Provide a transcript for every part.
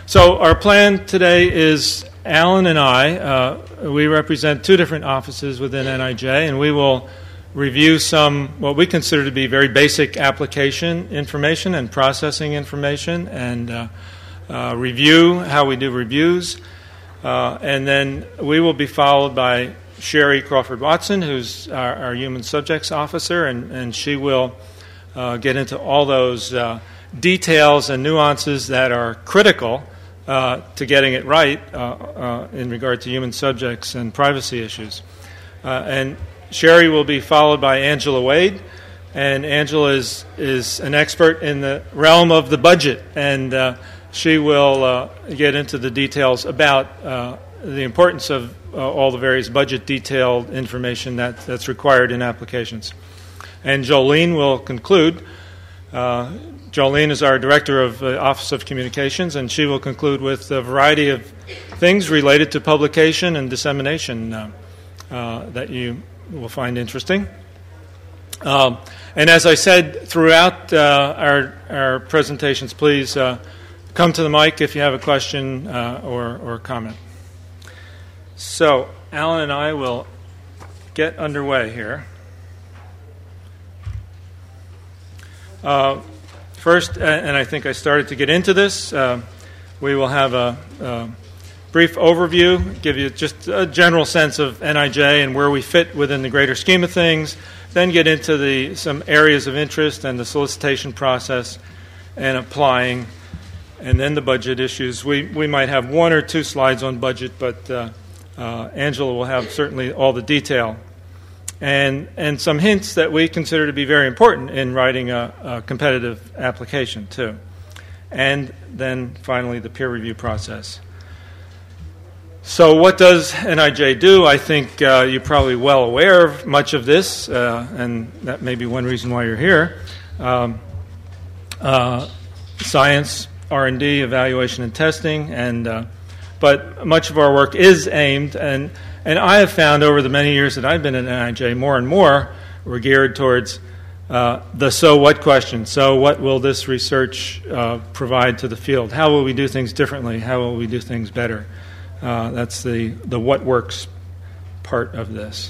So our plan today is Alan and I, we represent two different offices within NIJ, and we will review some what we consider to be very basic application information and processing information, and review how we do reviews. And then we will be followed by Sherry Crawford-Watson, who's our Human Subjects Officer, and she will get into all those details and nuances that are critical to getting it right in regard to human subjects and privacy issues. And Sherry will be followed by Angela Wade, and Angela is an expert in the realm of the budget, and she will get into the details about the importance of all the various budget detailed information that's required in applications. And Jolene will conclude. Jolene is our Director of the Office of Communications, and she will conclude with a variety of things related to publication and dissemination that you will find interesting. And as I said throughout our presentations, please come to the mic if you have a question or comment. So Alan and I will get underway here. First, and I think I started to get into this, we will have a brief overview, give you just a general sense of NIJ and where we fit within the greater scheme of things, then get into some areas of interest and the solicitation process and applying, and then the budget issues. We might have one or two slides on budget, but Angela will have certainly all the detail. And some hints that we consider to be very important in writing a competitive application, too. And then, finally, the peer review process. So what does NIJ do? I think you're probably well aware of much of this, and that may be one reason why you're here. Science, R&D, evaluation and testing, but much of our work is aimed, and I have found over the many years that I've been at NIJ, more and more we're geared towards the so what question. So what will this research provide to the field? How will we do things differently? How will we do things better? That's the what works part of this.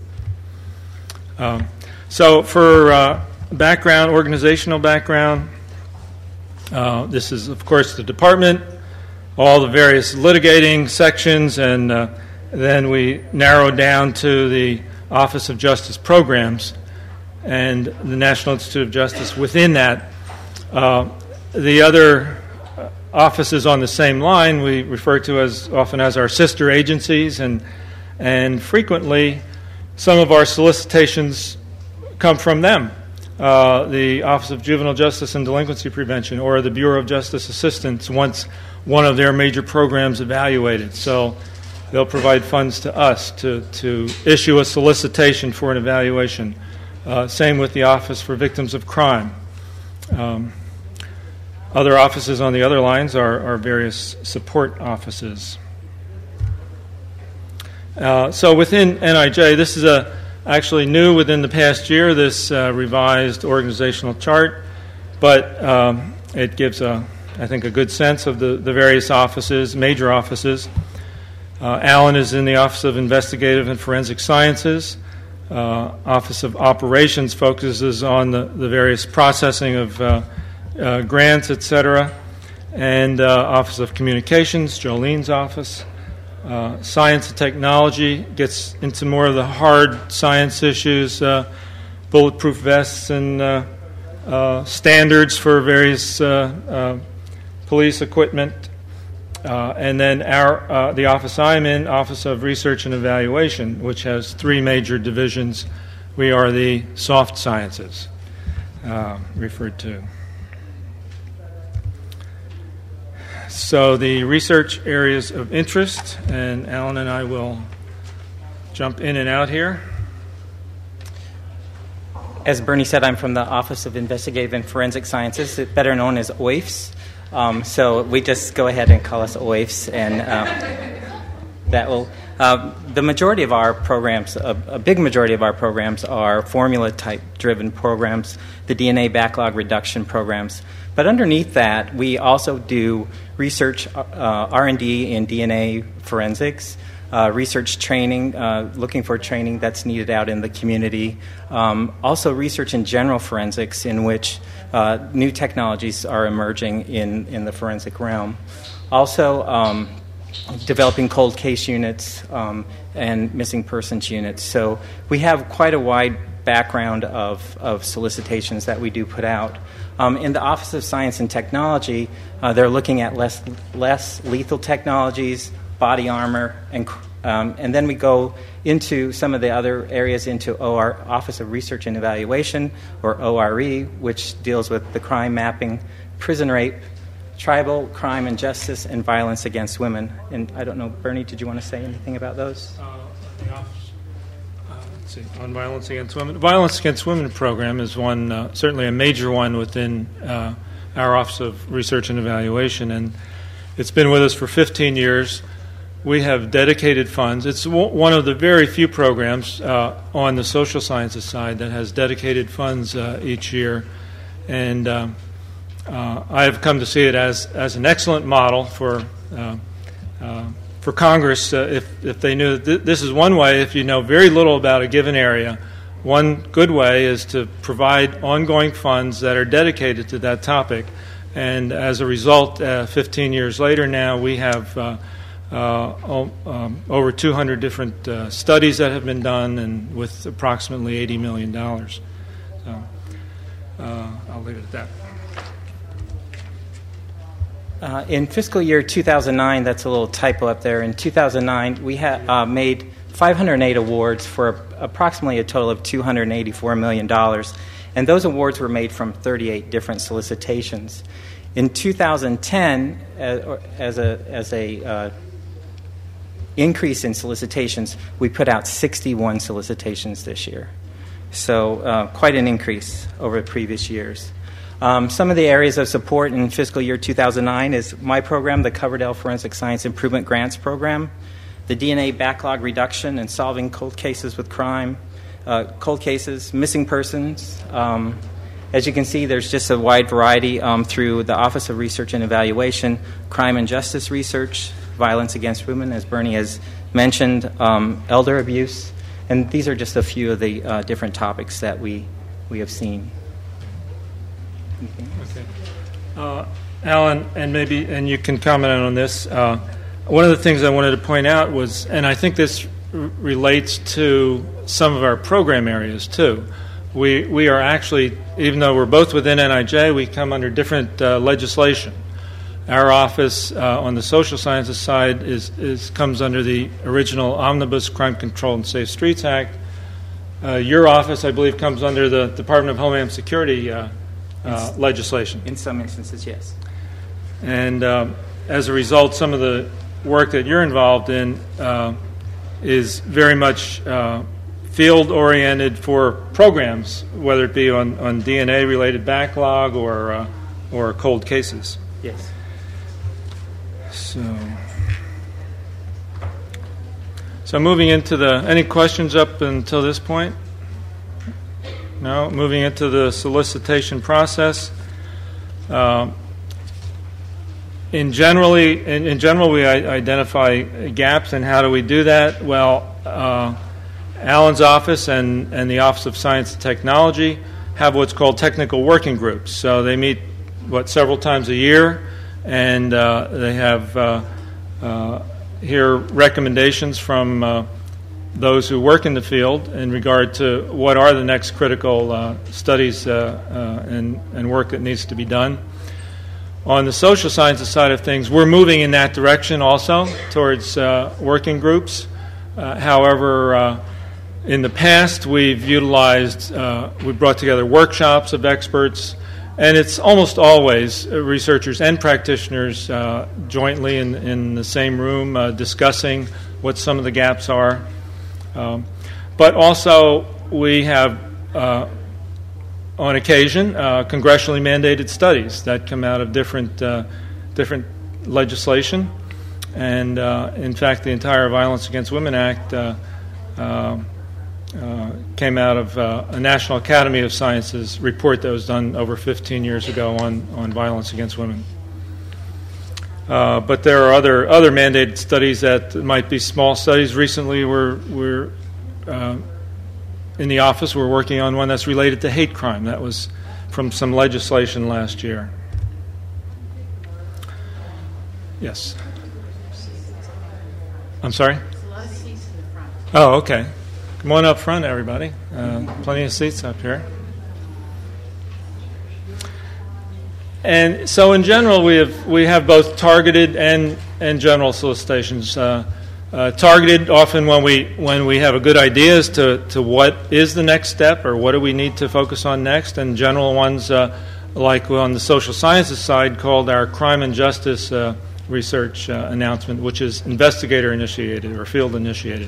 So for background, organizational background, this is, of course, the department, all the various litigating sections, and then we narrowed down to the Office of Justice Programs and the National Institute of Justice. Within that, the other offices on the same line we refer to as often as our sister agencies, and frequently some of our solicitations come from them. The Office of Juvenile Justice and Delinquency Prevention or the Bureau of Justice Assistance wants one of their major programs evaluated. So they'll provide funds to us to issue a solicitation for an evaluation. Same with the Office for Victims of Crime. Other offices on the other lines are various support offices. So within NIJ, this is actually new within the past year, this revised organizational chart, but it gives, I think, a good sense of the various offices, major offices. Alan is in the Office of Investigative and Forensic Sciences. Office of Operations focuses on the various processing of grants, etc. And Office of Communications, Jolene's office. Science and Technology gets into more of the hard science issues, bulletproof vests and standards for various police equipment. And then the office I'm in, Office of Research and Evaluation, which has three major divisions. We are the soft sciences, referred to. So the research areas of interest, and Alan and I will jump in and out here. As Bernie said, I'm from the Office of Investigative and Forensic Sciences, better known as OIFS. So we just go ahead and call us OIFS. And that will. The majority of our programs, a big majority of our programs, are formula-type driven programs, the DNA backlog reduction programs. But underneath that, we also do research, R&D in DNA forensics, research training, looking for training that's needed out in the community. Also research in general forensics, in which new technologies are emerging in the forensic realm. Also, developing cold case units and missing persons units. So we have quite a wide background of solicitations that we do put out. In the Office of Science and Technology, they're looking at less lethal technologies, body armor, and then we go into some of the other areas into Office of Research and Evaluation, or ORE, which deals with the crime mapping, prison rape, tribal crime and justice, and violence against women. And I don't know, Bernie, did you want to say anything about those? Let's see, on violence against women. Violence against women program is one, certainly a major one within our Office of Research and Evaluation, and it's been with us for 15 years. We have dedicated funds. It's one of the very few programs on the social sciences side that has dedicated funds each year, and I have come to see it as an excellent model for Congress. If they knew that this is one way, if you know very little about a given area, one good way is to provide ongoing funds that are dedicated to that topic. And as a result, 15 years later now, we have over 200 different studies that have been done, and with approximately $80 million. So I'll leave it at that. In fiscal year 2009, that's a little typo up there. In 2009, we made 508 awards for approximately a total of $284 million. And those awards were made from 38 different solicitations. In 2010, as a increase in solicitations, we put out 61 solicitations this year. So quite an increase over previous years. Some of the areas of support in fiscal year 2009 is my program, the Coverdell Forensic Science Improvement Grants Program, the DNA backlog reduction and solving cold cases with crime, cold cases, missing persons. As you can see, there's just a wide variety through the Office of Research and Evaluation, crime and justice research, violence against women, as Bernie has mentioned, elder abuse, and these are just a few of the different topics that we have seen. Okay. Alan, and you can comment on this. One of the things I wanted to point out was, and I think this relates to some of our program areas too. We are actually, even though we're both within NIJ, we come under different legislation. Our office on the social sciences side comes under the original Omnibus Crime Control and Safe Streets Act. Your office, I believe, comes under the Department of Homeland Security legislation. In some instances, yes. And as a result, some of the work that you're involved in is very much field-oriented for programs, whether it be on DNA-related backlog or cold cases. Yes. So moving into any questions up until this point? No? Moving into the solicitation process. In general, we identify gaps, and how do we do that? Well, Alan's office and the Office of Science and Technology have what's called technical working groups. So they meet, several times a year, and they have hear recommendations from those who work in the field in regard to what are the next critical studies and work that needs to be done. On the social sciences side of things, we're moving in that direction also towards working groups. However, in the past, we've brought together workshops of experts, and it's almost always researchers and practitioners jointly in the same room discussing what some of the gaps are. But also, we have, on occasion, congressionally mandated studies that come out of different legislation. And in fact, the entire Violence Against Women Act came out of a National Academy of Sciences report that was done over 15 years ago on violence against women. But there are other mandated studies that might be small studies. Recently, we're in the office, we're working on one that's related to hate crime. That was from some legislation last year. Yes. I'm sorry? There's a lot of seats in the front. Oh, okay. Come on up front, everybody. Plenty of seats up here. And so, in general, we have both targeted and general solicitations. Targeted often when we have a good idea as to what is the next step or what do we need to focus on next, and general ones like on the social sciences side called our crime and justice research announcement, which is investigator initiated or field initiated.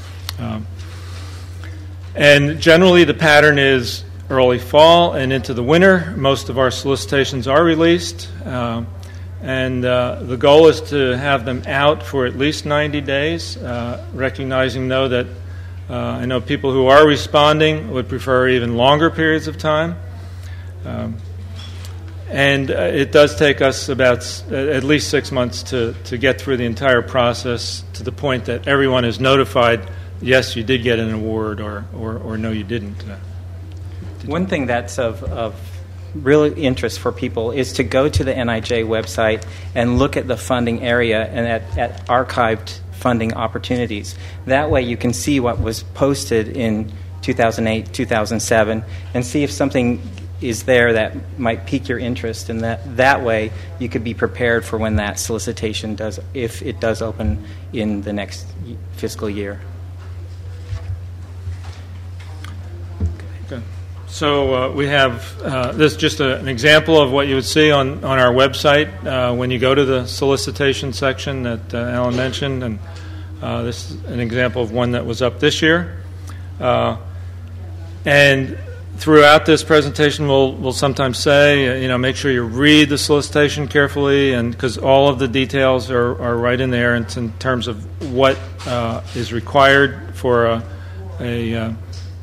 And generally the pattern is early fall and into the winter. Most of our solicitations are released. And the goal is to have them out for at least 90 days, recognizing, though, that I know people who are responding would prefer even longer periods of time. And it does take us about at least 6 months to get through the entire process to the point that everyone is notified, yes, you did get an award, or no, you didn't. One thing that's of real interest for people is to go to the NIJ website and look at the funding area and at archived funding opportunities. That way you can see what was posted in 2008, 2007, and see if something is there that might pique your interest, and that way you could be prepared for when that solicitation does, if it does open in the next fiscal year. Okay. So we have this is just an example of what you would see on our website when you go to the solicitation section that Alan mentioned, and this is an example of one that was up this year. And throughout this presentation, we'll sometimes say, make sure you read the solicitation carefully, and because all of the details are right in there in terms of what is required for an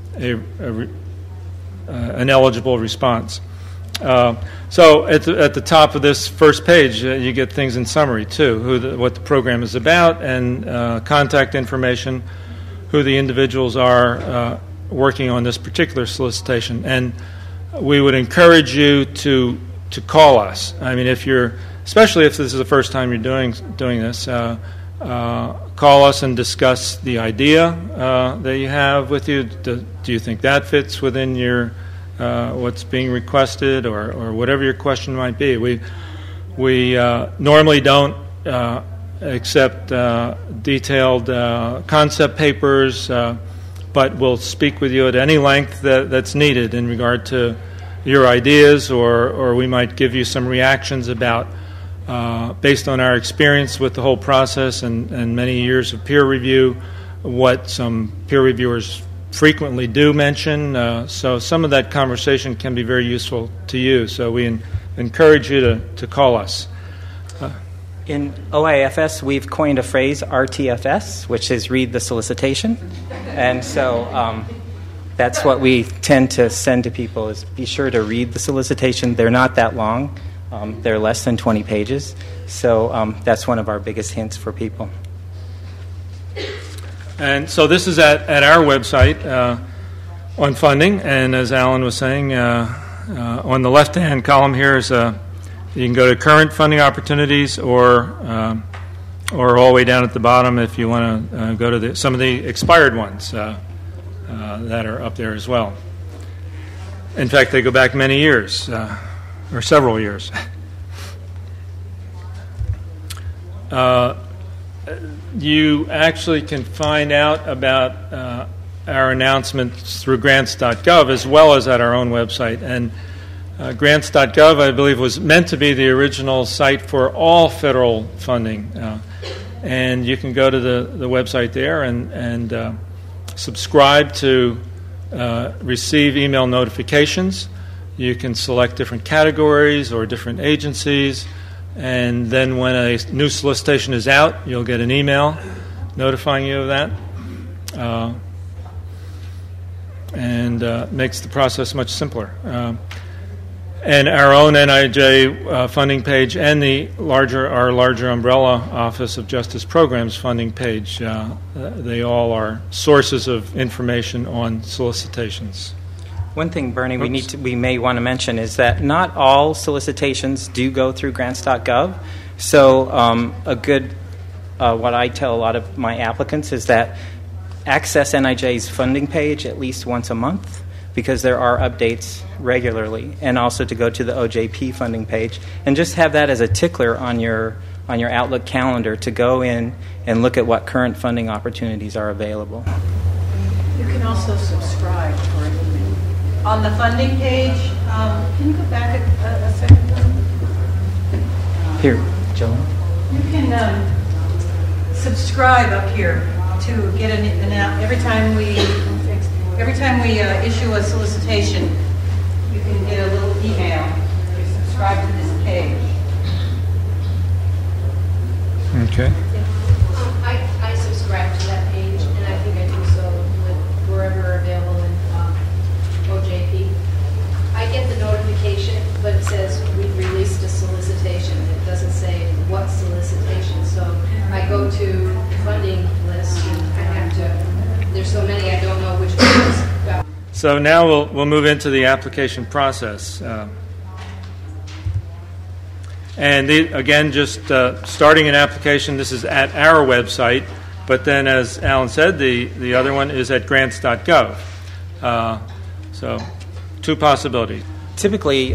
eligible response. So at the top of this first page, you get things in summary too, what the program is about, and contact information, who the individuals are working on this particular solicitation. And we would encourage you to call us. I mean, especially if this is the first time you're doing this, call us and discuss the idea that you have with you. Do you think that fits within your what's being requested, or whatever your question might be? We normally don't accept detailed concept papers, but we'll speak with you at any length that's needed in regard to your ideas, or we might give you some reactions about, based on our experience with the whole process and many years of peer review, what some peer reviewers frequently do mention. So some of that conversation can be very useful to you. So we encourage you to call us. In OIFS, we've coined a phrase, RTFS, which is read the solicitation. And so that's what we tend to send to people, is be sure to read the solicitation. They're not that long. They're less than 20 pages. So that's one of our biggest hints for people. And so this is at our website on funding. And as Alan was saying, on the left-hand column here is you can go to current funding opportunities, or all the way down at the bottom if you want to go to some of the expired ones that are up there as well. In fact, they go back many years, or several years. You actually can find out about our announcements through grants.gov as well as at our own website. And grants.gov, I believe, was meant to be the original site for all federal funding. And you can go to the website there and subscribe to receive email notifications. You can select different categories or different agencies. and then when a new solicitation is out, you'll get an email notifying you of that, and makes the process much simpler. And our own NIJ funding page and our larger umbrella Office of Justice Programs funding page, they all are sources of information on solicitations. One thing, Bernie, we may want to mention is that not all solicitations do go through grants.gov. So what I tell a lot of my applicants is that access NIJ's funding page at least once a month, because there are updates regularly, and also to go to the OJP funding page and just have that as a tickler on your Outlook calendar to go in and look at what current funding opportunities are available. You can also subscribe for an email. On the funding page, can you go back a second? Here, Joe. You can subscribe up here to get every time we issue a solicitation, you can get a little email. You subscribe to this page. Okay. I subscribe to that page, and I think I do so with wherever available in OJP. I get the notification, but it says we've released a solicitation. It doesn't say what solicitation. So I go to the funding list, and I have to. There's so many, I don't know which ones. So now we'll move into the application process. And again, just starting an application, this is at our website, but then as Alan said, the other one is at grants.gov. So two possibilities. Typically,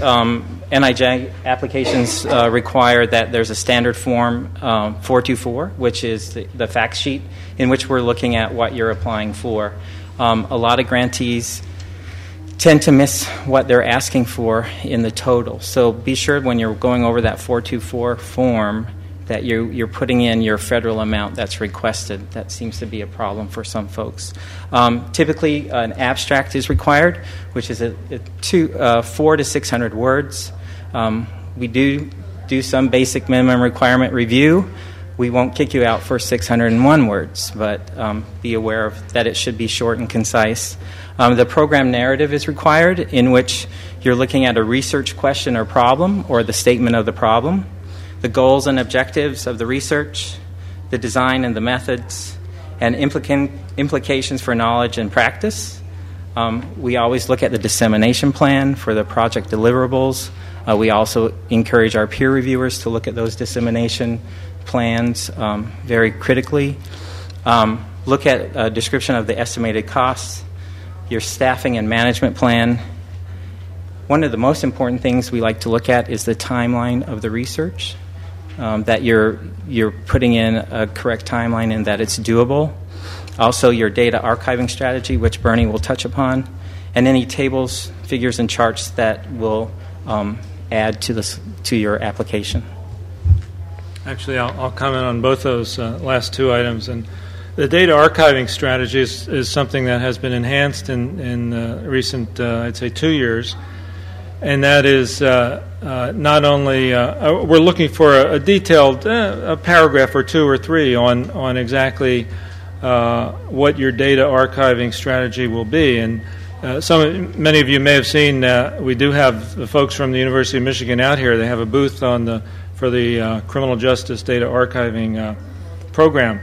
NIJ applications require that there's a standard form 424, which is the fact sheet in which we're looking at what you're applying for. A lot of grantees tend to miss what they're asking for in the total. So be sure when you're going over that 424 form that you're putting in your federal amount that's requested. That seems to be a problem for some folks. Typically, an abstract is required, which is 400 to 600 words. We do some basic minimum requirement review. We won't kick you out for 601 words, but be aware of that it should be short and concise. The program narrative is required, in which you're looking at a research question or problem, or the statement of the problem, the goals and objectives of the research, the design and the methods, and implications for knowledge and practice. We always look at the dissemination plan for the project deliverables. We also encourage our peer reviewers to look at those dissemination plans very critically. Look at a description of the estimated costs, your staffing and management plan. One of the most important things we like to look at is the timeline of the research, that you're putting in a correct timeline and that it's doable. Also, your data archiving strategy, which Bernie will touch upon, and any tables, figures, and charts that will add to your application. Actually, I'll comment on both those last two items. And the data archiving strategy is something that has been enhanced in recent, I'd say, 2 years. And that is not only we're looking for a detailed a paragraph or two or three on exactly what your data archiving strategy will be. And many of you may have seen we do have the folks from the University of Michigan out here. They have a booth for the criminal justice data archiving program.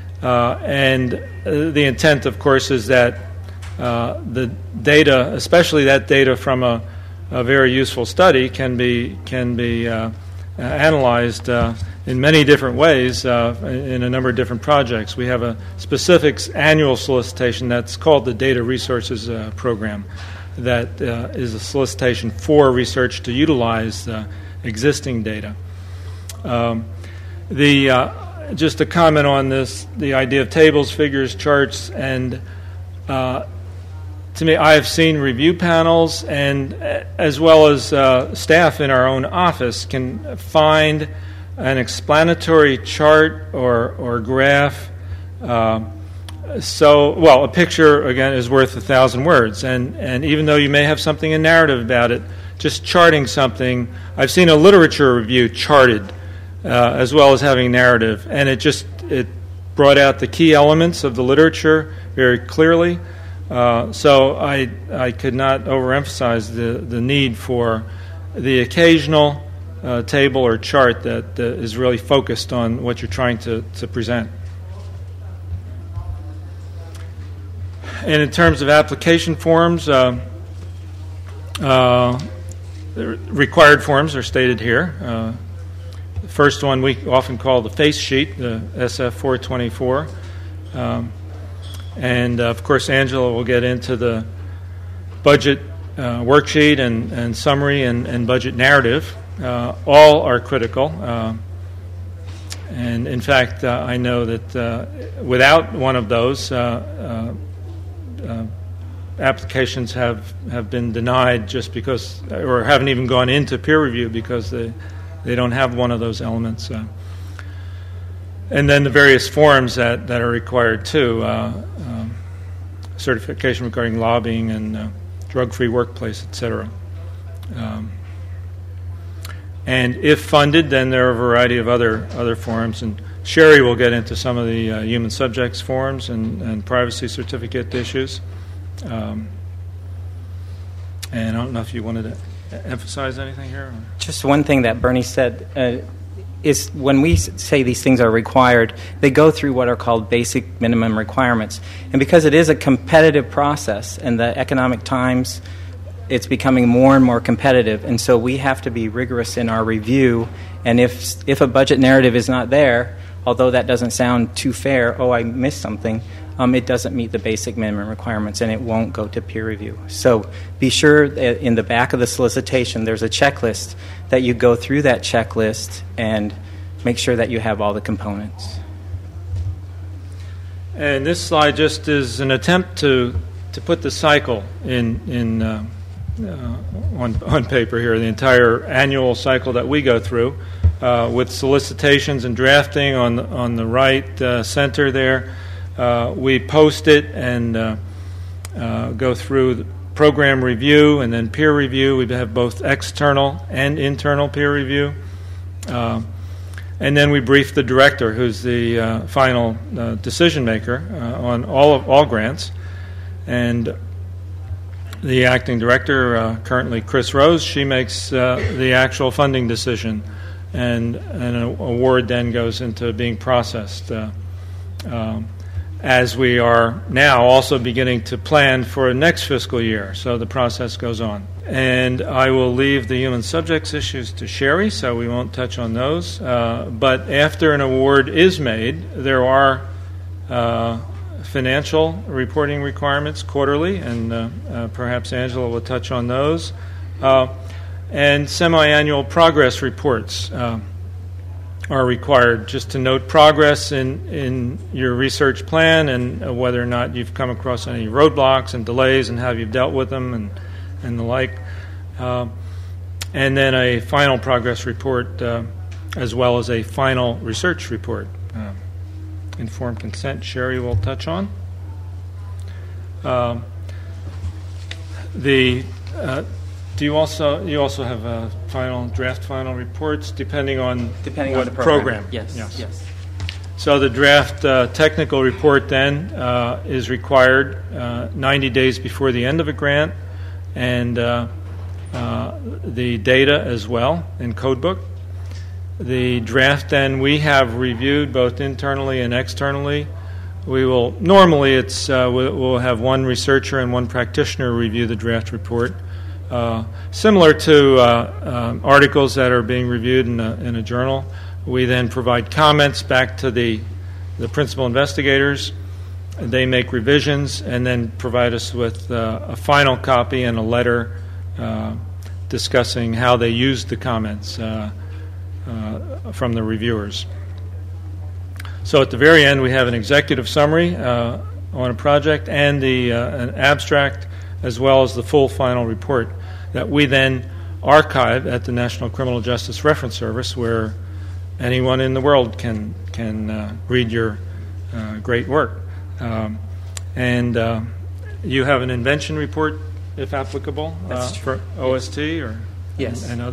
And the intent, of course, is that the data, especially that data from a very useful study, can be analyzed in many different ways in a number of different projects. We have a specific annual solicitation that's called the Data Resources Program, that is a solicitation for research to utilize existing data. Just a comment on this, the idea of tables, figures, charts, and to me, I have seen review panels, and as well as staff in our own office can find an explanatory chart or graph. A picture, again, is worth 1,000 words, and even though you may have something in narrative about it, just charting something. I've seen a literature review charted as well as having narrative. And it brought out the key elements of the literature very clearly. So I could not overemphasize the need for the occasional table or chart that is really focused on what you're trying to present. And in terms of application forms, the required forms are stated here. The first one we often call the face sheet, the SF-424. And, of course, Angela will get into the budget worksheet and summary and budget narrative. All are critical. And, in fact, I know that without one of those, applications have been denied just because, or haven't even gone into peer review because they don't have one of those elements. And then the various forms that are required too, certification regarding lobbying and drug-free workplace, etc. And if funded, then there are a variety of other forms. And Sherry will get into some of the human subjects forms and privacy certificate issues. And I don't know if you wanted to emphasize anything here? Just one thing that Bernie said is when we say these things are required, they go through what are called basic minimum requirements. And because it is a competitive process, and the economic times, it's becoming more and more competitive, and so we have to be rigorous in our review. And if a budget narrative is not there, although that doesn't sound too fair, I missed something, it doesn't meet the basic minimum requirements, and it won't go to peer review. So be sure that in the back of the solicitation there's a checklist, that you go through that checklist and make sure that you have all the components. And this slide just is an attempt to put the cycle on paper here, the entire annual cycle that we go through, with solicitations and drafting on the right center there. We post it and go through the program review and then peer review. We have both external and internal peer review. And then we brief the director, who's the final decision maker on all grants. And the acting director, currently Chris Rose, she makes the actual funding decision. And an award then goes into being processed. As we are now also beginning to plan for next fiscal year. So the process goes on. And I will leave the human subjects issues to Sherry, so we won't touch on those. But after an award is made, there are financial reporting requirements quarterly, and perhaps Angela will touch on those. And semi-annual progress reports are required, just to note progress in your research plan and whether or not you've come across any roadblocks and delays and how you've dealt with them and the like. And then a final progress report as well as a final research report. Informed consent, Sherry will touch on. Do you also have final reports depending on what the program? Yes. So the draft technical report then is required 90 days before the end of a grant, and the data as well in Codebook. The draft then we have reviewed both internally and externally. We will normally we'll have one researcher and one practitioner review the draft report. Similar to articles that are being reviewed in a journal, we then provide comments back to the principal investigators. They make revisions and then provide us with a final copy and a letter discussing how they used the comments from the reviewers. So at the very end, we have an executive summary on a project and an abstract, as well as the full final report that we then archive at the National Criminal Justice Reference Service, where anyone in the world can read your great work. And you have an invention report, if applicable, for OST Yes. and others?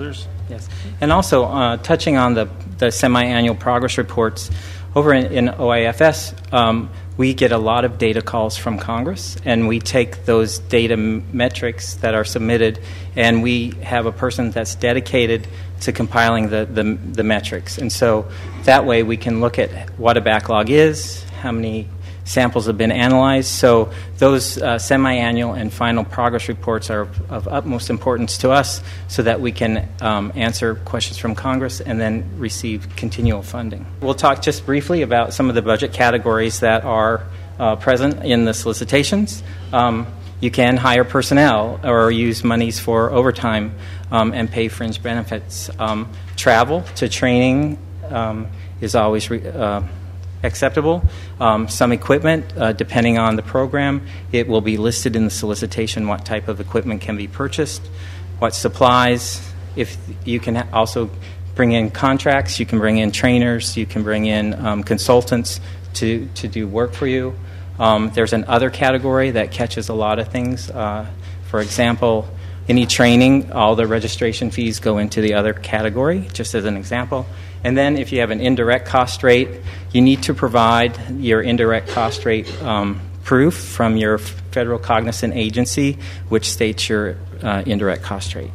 Yes, and also touching on the semi-annual progress reports, over in OIFS, we get a lot of data calls from Congress, and we take those data metrics that are submitted, and we have a person that's dedicated to compiling the metrics. And so that way we can look at what a backlog is, how many samples have been analyzed. So those semi-annual and final progress reports are of utmost importance to us so that we can answer questions from Congress and then receive continual funding. We'll talk just briefly about some of the budget categories that are present in the solicitations. You can hire personnel or use monies for overtime and pay fringe benefits. Travel to training is always acceptable. Some equipment, depending on the program, it will be listed in the solicitation what type of equipment can be purchased, what supplies. If you can also bring in contracts, you can bring in trainers, you can bring in consultants to do work for you. There's an other category that catches a lot of things. For example, any training, all the registration fees go into the other category, just as an example. And then if you have an indirect cost rate, you need to provide your indirect cost rate proof from your federal cognizant agency, which states your indirect cost rate.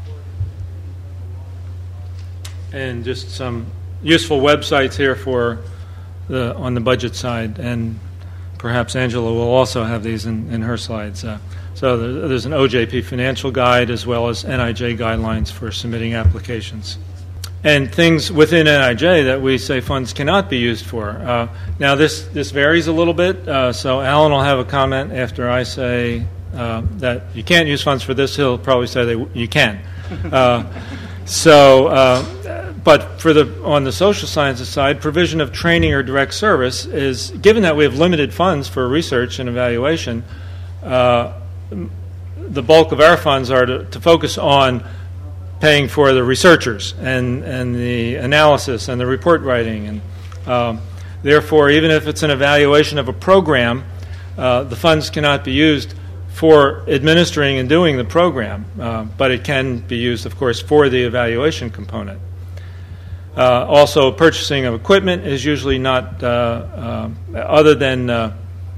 And just some useful websites here for on the budget side, and perhaps Angela will also have these in her slides. So there's an OJP financial guide as well as NIJ guidelines for submitting applications. And things within NIJ that we say funds cannot be used for. Now this varies a little bit, so Alan will have a comment after I say that you can't use funds for this. He'll probably say that you can. But on the social sciences side, provision of training or direct service is, given that we have limited funds for research and evaluation, the bulk of our funds are to focus on paying for the researchers and the analysis and the report writing. And therefore, even if it's an evaluation of a program, the funds cannot be used for administering and doing the program, but it can be used, of course, for the evaluation component. Also, purchasing of equipment is usually not, other than,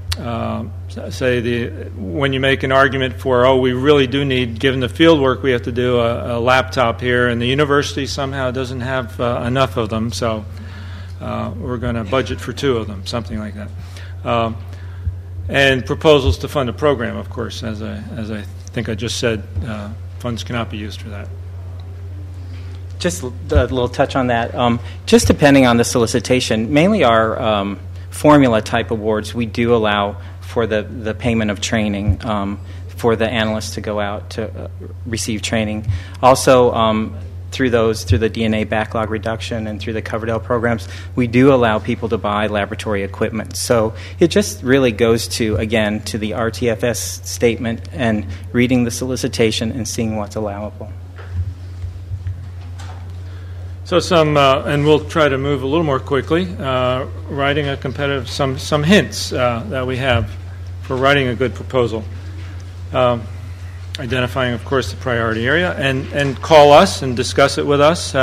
say, when you make an argument for, we really do need, given the field work, we have to do a laptop here, and the university somehow doesn't have enough of them, so we're going to budget for 2 of them, something like that. And proposals to fund a program, of course, as I think I just said, funds cannot be used for that. Just a little touch on that. Just depending on the solicitation, mainly our formula type awards, we do allow for the payment of training for the analysts to go out to receive training. Also, through the DNA backlog reduction and through the Coverdell programs, we do allow people to buy laboratory equipment. So it just really goes to, again, to the RTFS statement and reading the solicitation and seeing what's allowable. So and we'll try to move a little more quickly, writing a competitive, some hints that we have for writing a good proposal. Identifying, of course, the priority area, and call us and discuss it with us.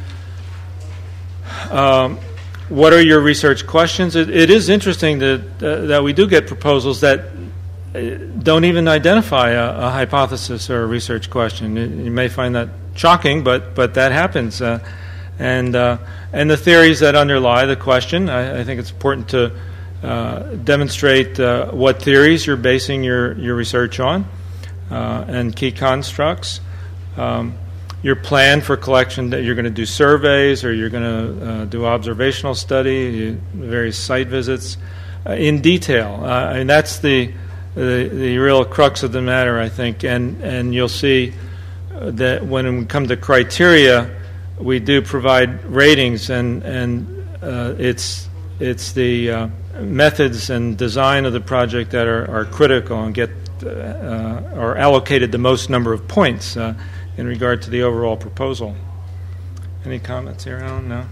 What are your research questions? It is interesting that we do get proposals that don't even identify a hypothesis or a research question. You may find that shocking, but that happens. And the theories that underlie the question, I think it's important to demonstrate what theories you're basing your research on. And key constructs, your plan for collection, that you're going to do surveys or you're going to do observational study, various site visits in detail. And that's the real crux of the matter, I think. And you'll see that when we come to criteria, we do provide ratings, and it's the methods and design of the project that are critical and get or allocated the most number of points in regard to the overall proposal. Any comments here, Alan?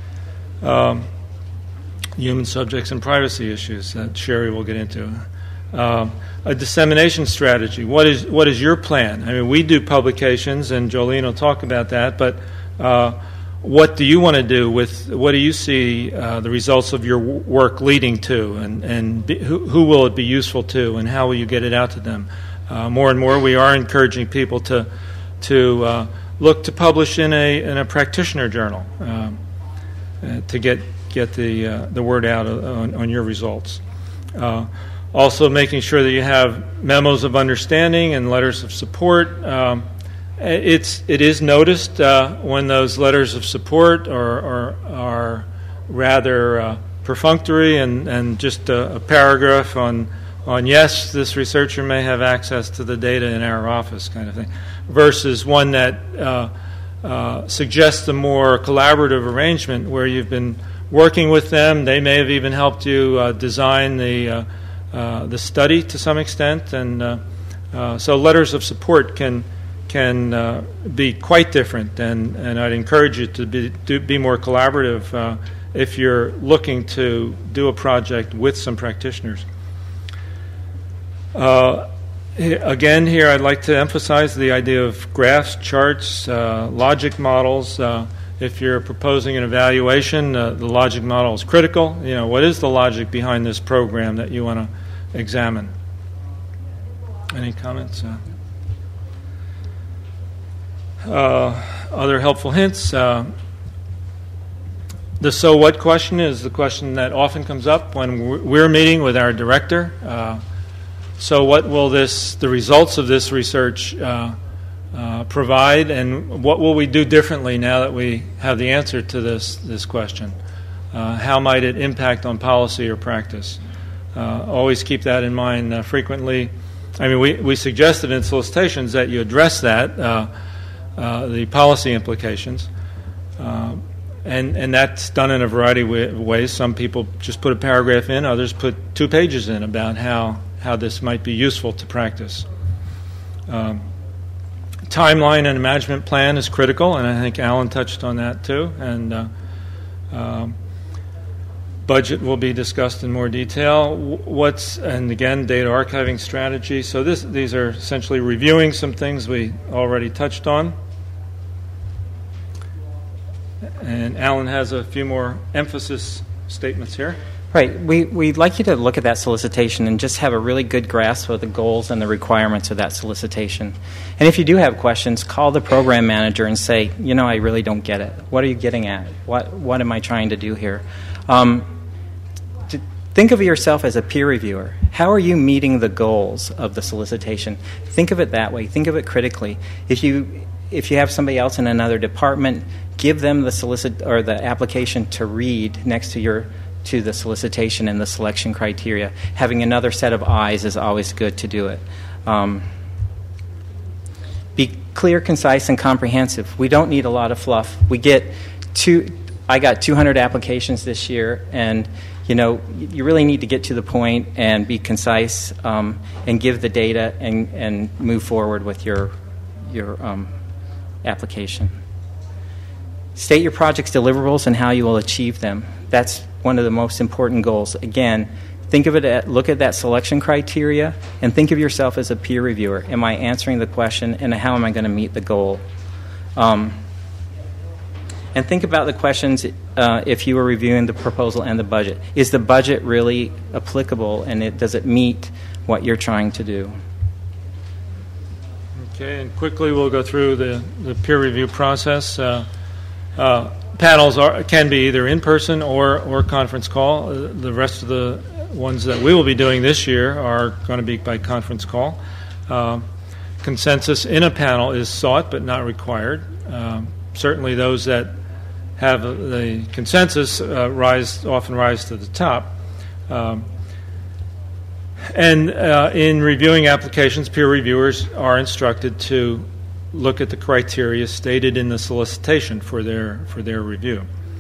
No? Human subjects and privacy issues that Sherry will get into. A dissemination strategy. What is your plan? I mean, we do publications, and Jolene will talk about that, but what do you want to do with, what do you see the results of your work leading to, and who will it be useful to, and how will you get it out to them? More and more we are encouraging people to look to publish in a practitioner journal to get the word out on your results. Also making sure that you have memos of understanding and letters of support. It is noticed when those letters of support are rather perfunctory and just a paragraph on yes, this researcher may have access to the data in our office kind of thing, versus one that suggests a more collaborative arrangement where you've been working with them. They may have even helped you design the study to some extent, and so letters of support can be quite different, and I'd encourage you to be more collaborative if you're looking to do a project with some practitioners. Again, here I'd like to emphasize the idea of graphs, charts, logic models. If you're proposing an evaluation, the logic model is critical. What is the logic behind this program that you want to examine? Any comments? Other helpful hints. The so what question is the question that often comes up when we're meeting with our director. So what will the results of this research provide, and what will we do differently now that we have the answer to this question? How might it impact on policy or practice? Always keep that in mind frequently. I mean, we suggested in solicitations that you address that, the policy implications, and that's done in a variety of ways. Some people just put a paragraph in, others put 2 pages in about how this might be useful to practice. Timeline and a management plan is critical, and I think Alan touched on that too. And budget will be discussed in more detail. And again, data archiving strategy. So these are essentially reviewing some things we already touched on. And Alan has a few more emphasis statements here. Right. We'd like you to look at that solicitation and just have a really good grasp of the goals and the requirements of that solicitation. And if you do have questions, call the program manager and say, I really don't get it. What are you getting at? What am I trying to do here? Think of yourself as a peer reviewer. How are you meeting the goals of the solicitation? Think of it that way. Think of it critically. If you have somebody else in another department, give them the application to read next to the solicitation and the selection criteria. Having another set of eyes is always good to do it. Be clear, concise, and comprehensive. We don't need a lot of fluff. I got 200 applications this year, and you really need to get to the point and be concise and give the data and move forward with your application. State your project's deliverables and how you will achieve them. That's one of the most important goals. Again, look at that selection criteria and think of yourself as a peer reviewer. Am I answering the question, and how am I going to meet the goal? And think about the questions if you were reviewing the proposal and the budget. Is the budget really applicable, and does it meet what you're trying to do? Okay, and quickly we'll go through the peer review process. Panels can be either in person or conference call. The rest of the ones that we will be doing this year are going to be by conference call. Consensus in a panel is sought but not required. Certainly those that have the consensus often rise to the top. And in reviewing applications, peer reviewers are instructed to look at the criteria stated in the solicitation for their review.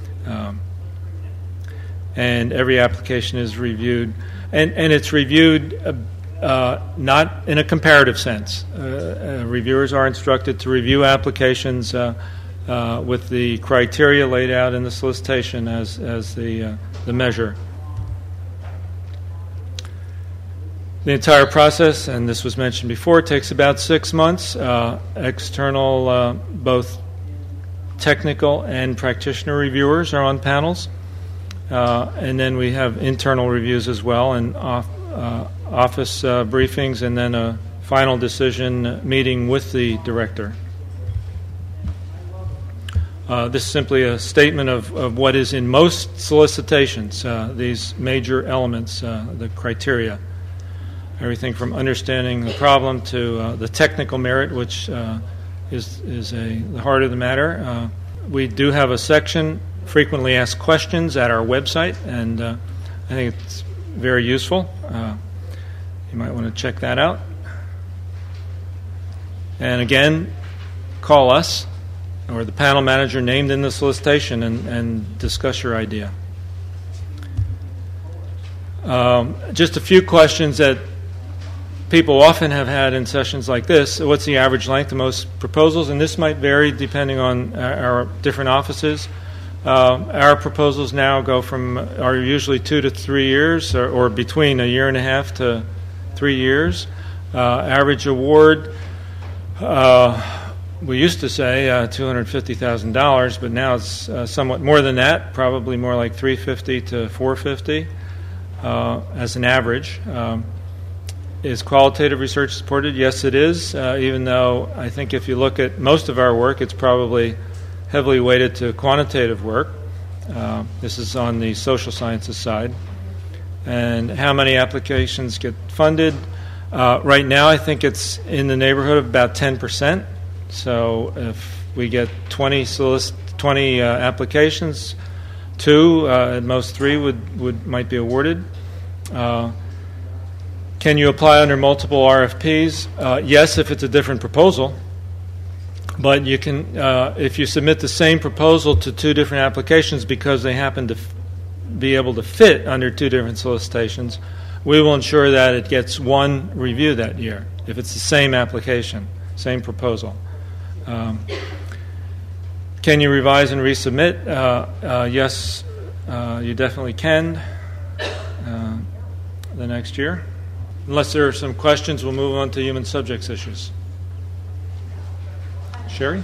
And every application is reviewed, and it's reviewed not in a comparative sense. Reviewers are instructed to review applications with the criteria laid out in the solicitation as the measure. The entire process, and this was mentioned before, takes about 6 months. External, both technical and practitioner reviewers are on panels. And then we have internal reviews as well, and office briefings, and then a final decision meeting with the director. This is simply a statement of what is in most solicitations, these major elements, the criteria. Everything from understanding the problem to the technical merit, which is the heart of the matter. We do have a section, frequently asked questions, at our website, and I think it's very useful. You might want to check that out. And again, call us or the panel manager named in the solicitation and discuss your idea. Just a few questions that people often have had in sessions like this. What's the average length of most proposals? And this might vary depending on our different offices. Our proposals now are usually 2 to 3 years, or between 1.5 years to 3 years. Average award, we used to say $250,000, but now it's somewhat more than that, probably more like $350,000 to $450,000 as an average. Is qualitative research supported? Yes, it is, even though I think if you look at most of our work, it's probably heavily weighted to quantitative work. This is on the social sciences side. And how many applications get funded? Right now, I think it's in the neighborhood of about 10%. So if we get 20 applications, 2, at most 3 might be awarded. Can you apply under multiple RFPs? Yes, if it's a different proposal. But you can, if you submit the same proposal to 2 different applications because they happen to be able to fit under 2 different solicitations, we will ensure that it gets 1 review that year if it's the same application, same proposal. Can you revise and resubmit? Yes, you definitely can the next year. Unless there are some questions, we'll move on to human subjects issues. Sherry?